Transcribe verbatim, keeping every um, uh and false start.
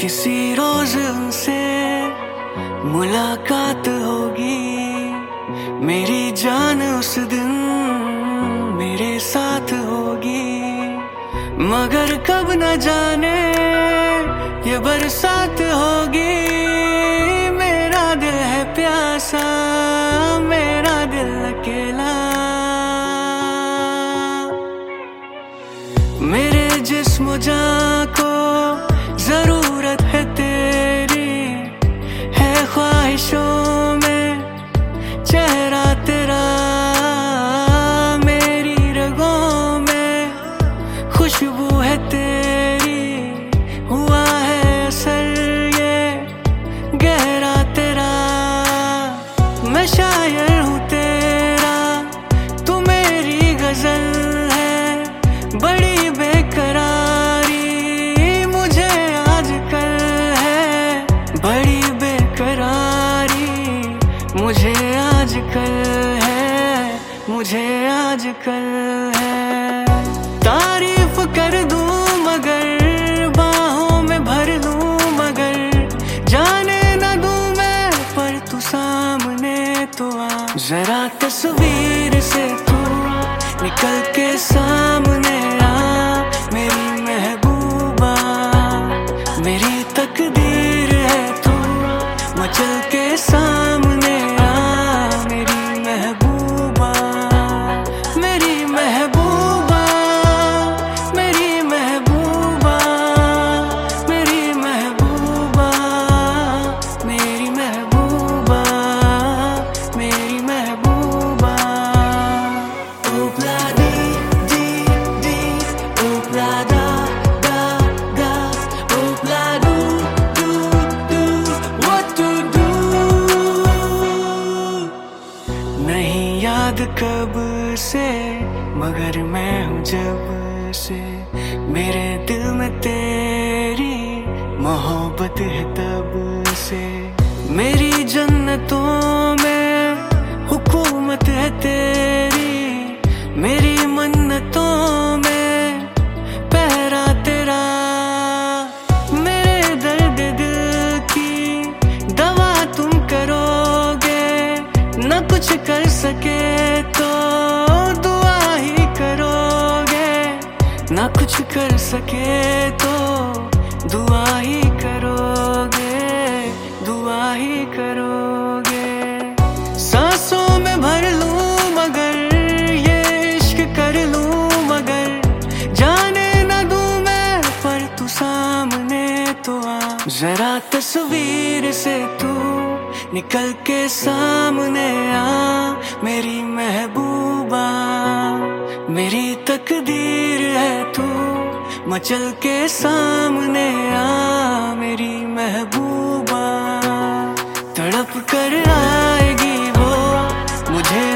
किसी रोज उनसे मुलाकात होगी, मेरी जान उस दिन मेरे साथ होगी। मगर कब न जाने ये बरसात होगी। मेरा दिल है प्यासा, मेरा दिल अकेला। मेरे जिस्म जान को जरूरत है तेरी, है ख्वाहिशों में चेहरा तेरा। मेरी रगों में खुशबू है तेरी, हुआ है असर ये गहरा तेरा। मैं शायर हूँ तेरा, तू मेरी गजल है। बड़ी बेकरारी मुझे आजकल है, बड़ी बेकरारी मुझे आजकल है, मुझे आजकल है। तारीफ कर दूं मगर बाहों में भर लूं, मगर जाने न दूं मैं, पर तू सामने तो आ। जरा तस्वीर से तू निकल के सामने आ, मेरी महबूबा मेरी तकदीर है तू। मचल के सामने आ, मेरी महबूबा मेरी महबूबा मेरी महबूबा मेरी महबूबा मेरी महबूबा मेरी महबूबा। Oopla dee dee dee, oopla da da da, oopla do do do, what to do। नहीं याद कब से मगर मैं हूँ जब से, मेरे दिल में तेरी मोहब्बत है तब से। मेरी जन्नतों में हुकूमत है तेरी, मेरी मन्नतों में पहरा तेरा। मेरे दर्द दिल की दवा तुम करोगे, न कुछ कर सके तो दुआ ही करोगे, न कुछ कर सके तो दुआ ही करोगे, दुआ ही करोगे। सांसों में भर लूं मगर ये इश्क कर लूं, मगर जाने न दूं मैं, पर तू सामने तो आ। जरा तस्वीर से तू निकल के सामने आ, मेरी महबूबा मेरी तकदीर है तू। मचल के सामने आ, मेरी महबूबा। तड़प कर आएगी वो मुझे